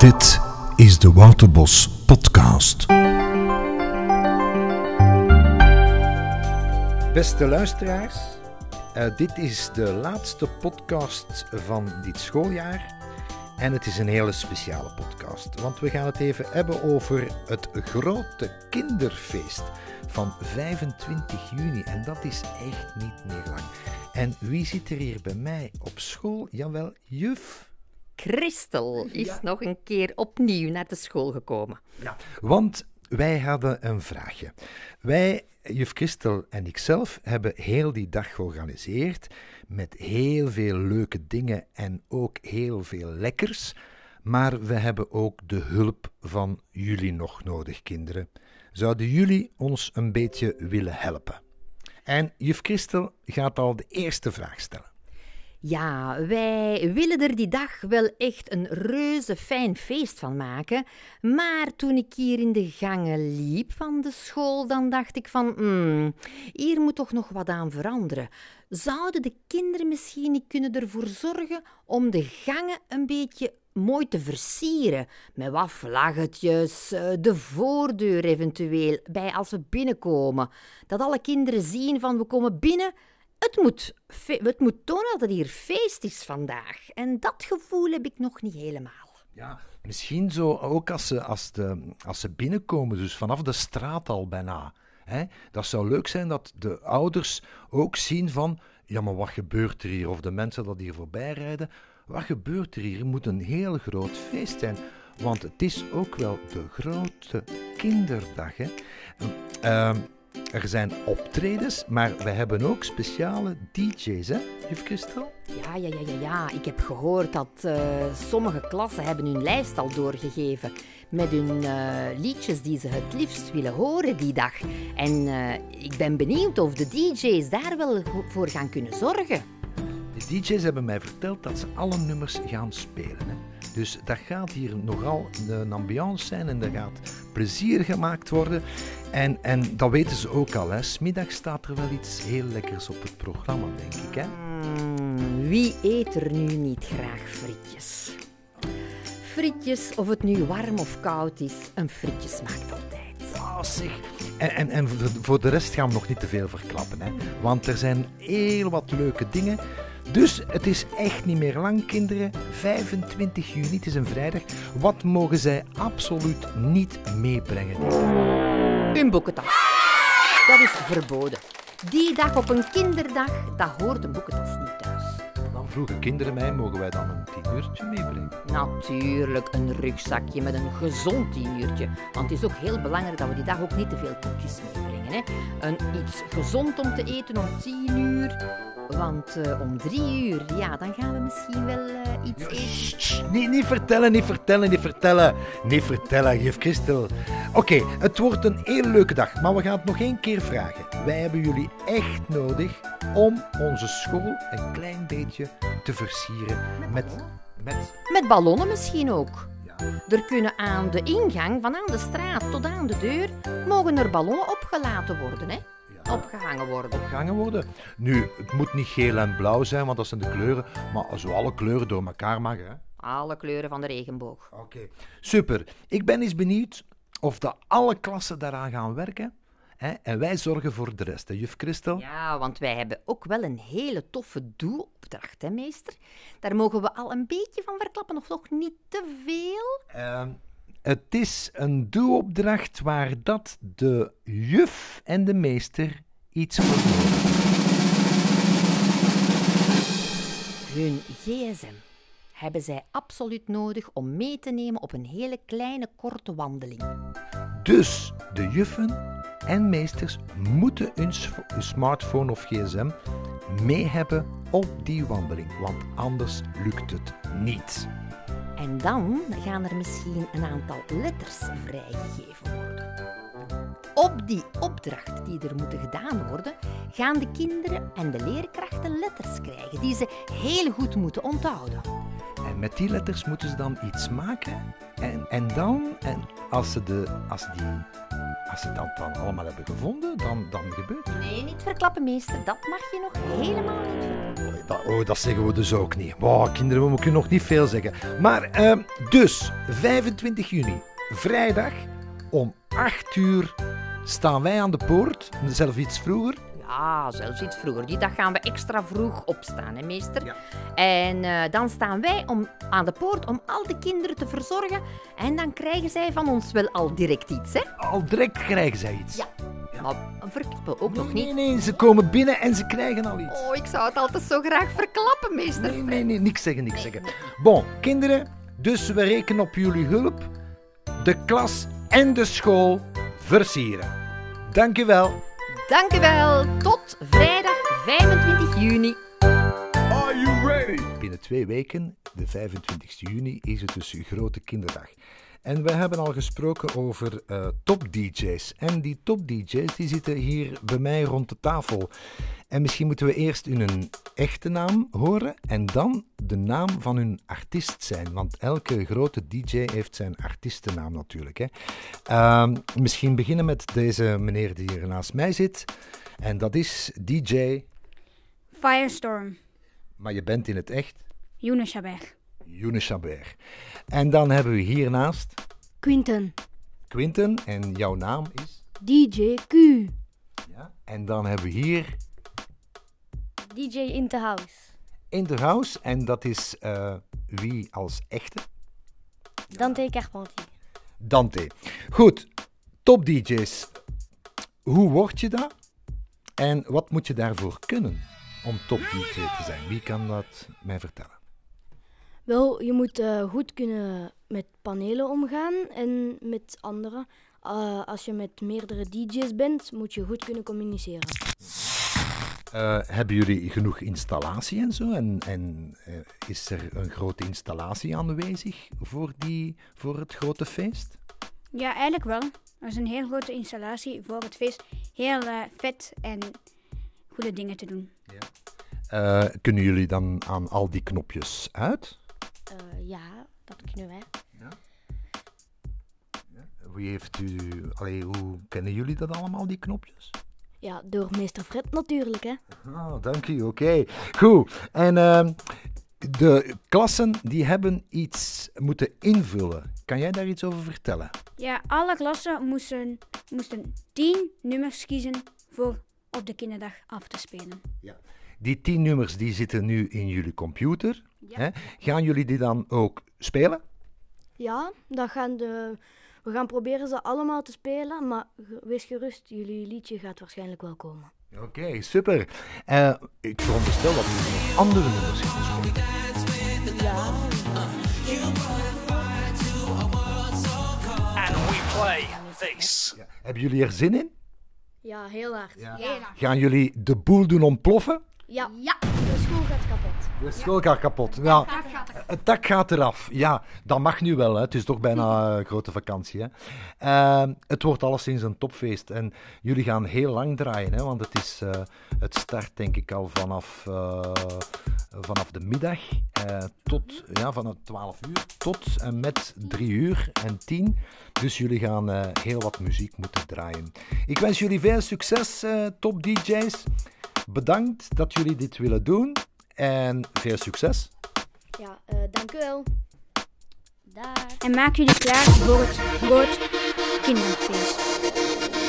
Dit is de Wouterbos podcast. Beste luisteraars, dit is de laatste podcast van dit schooljaar. En het is een hele speciale podcast, want we gaan het even hebben over het grote kinderfeest van 25 juni. En dat is echt niet meer lang. En wie zit er hier bij mij op school? Jawel, juf Christel is nog een keer opnieuw naar de school gekomen. Ja, want wij hadden een vraagje. Wij, juf Christel en ikzelf, hebben heel die dag georganiseerd met heel veel leuke dingen en ook heel veel lekkers. Maar we hebben ook de hulp van jullie nog nodig, kinderen. Zouden jullie ons een beetje willen helpen? En juf Christel gaat al de eerste vraag stellen. Ja, wij willen er die dag wel echt een reuze fijn feest van maken. Maar toen ik hier in de gangen liep van de school, dan dacht ik van, hier moet toch nog wat aan veranderen. Zouden de kinderen misschien niet kunnen ervoor zorgen om de gangen een beetje mooi te versieren? Met wat vlaggetjes, de voordeur eventueel, bij als we binnenkomen. Dat alle kinderen zien van, we komen binnen. Het moet tonen dat het hier feest is vandaag. En dat gevoel heb ik nog niet helemaal. Ja, misschien zo ook als ze binnenkomen, dus vanaf de straat al bijna. Hè? Dat zou leuk zijn dat de ouders ook zien van, ja, maar wat gebeurt er hier? Of de mensen dat hier voorbij rijden, wat gebeurt er hier? Het moet een heel groot feest zijn. Want het is ook wel de grote kinderdag, hè? Er zijn optredens, maar we hebben ook speciale DJ's, hè, juf Christel? Ja. Ik heb gehoord dat sommige klassen hebben hun lijst al doorgegeven met hun liedjes die ze het liefst willen horen die dag. En ik ben benieuwd of de DJ's daar wel voor gaan kunnen zorgen. De DJ's hebben mij verteld dat ze alle nummers gaan spelen, hè. Dus dat gaat hier nogal een ambiance zijn en er gaat plezier gemaakt worden. En dat weten ze ook al, hè. 's Middags staat er wel iets heel lekkers op het programma, denk ik, hè. Wie eet er nu niet graag frietjes? Frietjes, of het nu warm of koud is, een frietje smaakt altijd. Oh, zeg. En voor de rest gaan we nog niet te veel verklappen, hè. Want er zijn heel wat leuke dingen. Dus het is echt niet meer lang, kinderen. 25 juni, het is een vrijdag. Wat mogen zij absoluut niet meebrengen? Een boekentas. Dat is verboden. Die dag op een kinderdag, dat hoort een boekentas niet thuis. Dan vroegen kinderen mij, mogen wij dan een 10-uurtje meebrengen? Natuurlijk een rugzakje met een gezond 10-uurtje. Want het is ook heel belangrijk dat we die dag ook niet te veel koekjes meebrengen, hè. Iets gezond om te eten om 10 uur. Want om 3 uur, ja, dan gaan we misschien wel iets eten. Niet vertellen, juf Christel. Oké, het wordt een hele leuke dag, maar we gaan het nog één keer vragen. Wij hebben jullie echt nodig om onze school een klein beetje te versieren Met ballonnen misschien ook. Ja. Er kunnen aan de ingang, van aan de straat tot aan de deur, mogen er ballonnen opgelaten worden, hè? Opgehangen worden. Nu, het moet niet geel en blauw zijn, want dat zijn de kleuren. Maar zo alle kleuren door elkaar mag, hè? Alle kleuren van de regenboog. Oké, super. Ik ben eens benieuwd of alle klassen daaraan gaan werken. Hè? En wij zorgen voor de rest, hè, juf Christel? Ja, want wij hebben ook wel een hele toffe doelopdracht, hè, meester? Daar mogen we al een beetje van verklappen, of nog niet te veel? Het is een doelopdracht waar dat de juf en de meester iets voor doen. Hun gsm hebben zij absoluut nodig om mee te nemen op een hele kleine, korte wandeling. Dus de juffen en meesters moeten hun smartphone of gsm mee hebben op die wandeling, want anders lukt het niet. En dan gaan er misschien een aantal letters vrijgegeven worden. Op die opdracht die er moeten gedaan worden, gaan de kinderen en de leerkrachten letters krijgen die ze heel goed moeten onthouden. En met die letters moeten ze dan iets maken. En dan, als ze dat dan allemaal hebben gevonden, dan gebeurt het. Nee, niet verklappen, meester. Dat mag je nog helemaal niet verklappen. Dat zeggen we dus ook niet. Wow, kinderen, we moeten nog niet veel zeggen. Maar dus, 25 juni, vrijdag, om 8 uur staan wij aan de poort. Zelf iets vroeger. Ja, zelfs iets vroeger. Die dag gaan we extra vroeg opstaan, hè, meester? Ja. En dan staan wij aan de poort om al de kinderen te verzorgen. En dan krijgen zij van ons wel al direct iets, hè? Al direct krijgen zij iets. Ja. Maar verklappen ook nog niet. Nee, ze komen binnen en ze krijgen al iets. Oh, ik zou het altijd zo graag verklappen, meester. Nee, niks zeggen. Bon, kinderen, dus we rekenen op jullie hulp. De klas en de school versieren. Dank u wel. Dank u wel. Tot vrijdag 25 juni. Are you ready? Binnen 2 weken, de 25 juni, is het dus Grote Kinderdag. En we hebben al gesproken over top-dj's. En die top-dj's die zitten hier bij mij rond de tafel. En misschien moeten we eerst hun echte naam horen en dan de naam van hun artiest zijn. Want elke grote dj heeft zijn artiestennaam natuurlijk. Hè. Misschien beginnen met deze meneer die hier naast mij zit. En dat is DJ... Firestorm. Maar je bent in het echt... Younes Chabert. Younes Chabert. En dan hebben we hiernaast... Quinten. En jouw naam is... DJ Q. Ja. En dan hebben we hier... DJ In The House. In The House. En dat is wie als echte? Dante Carpentier. Dante. Goed. Top DJ's. Hoe word je dat? En wat moet je daarvoor kunnen om top DJ te zijn? Wie kan dat mij vertellen? Wel, je moet goed kunnen met panelen omgaan en met anderen. Als je met meerdere DJ's bent, moet je goed kunnen communiceren. Hebben jullie genoeg installatie en zo? En is er een grote installatie aanwezig voor het grote feest? Ja, eigenlijk wel. Er is een heel grote installatie voor het feest. Heel vet en goede dingen te doen. Ja. Kunnen jullie dan aan al die knopjes uit? Ja, dat kunnen wij. Ja. Hoe kennen jullie dat allemaal, die knopjes? Ja, door meester Fred natuurlijk, hè. Oh, dank u, oké. Goed. En de klassen die hebben iets moeten invullen. Kan jij daar iets over vertellen? Ja, alle klassen moesten 10 nummers kiezen voor op de kinderdag af te spelen. Ja. Die 10 nummers die zitten nu in jullie computer. Ja. Hè? Gaan jullie die dan ook spelen? Ja, we gaan proberen ze allemaal te spelen, maar wees gerust, jullie liedje gaat waarschijnlijk wel komen. Oké, super. Ik veronderstel dat jullie nog andere nummers gaan spelen. Ja. And we play this. Ja. Hebben jullie er zin in? Ja, heel hard. Ja. Ja. Gaan jullie de boel doen ontploffen? Ja. De school gaat kapot. De school gaat kapot. Nou, het dak gaat eraf. Ja, dat mag nu wel. Hè. Het is toch bijna grote vakantie. Hè. Het wordt alleszins een topfeest. En jullie gaan heel lang draaien. Hè, want het start denk ik al vanaf de middag. Vanaf 12 uur tot en met 3 uur en 10. Dus jullie gaan heel wat muziek moeten draaien. Ik wens jullie veel succes, top DJ's. Bedankt dat jullie dit willen doen. En veel succes. Ja, dank u wel. Dag. En maak jullie klaar voor het groot kinderfeest.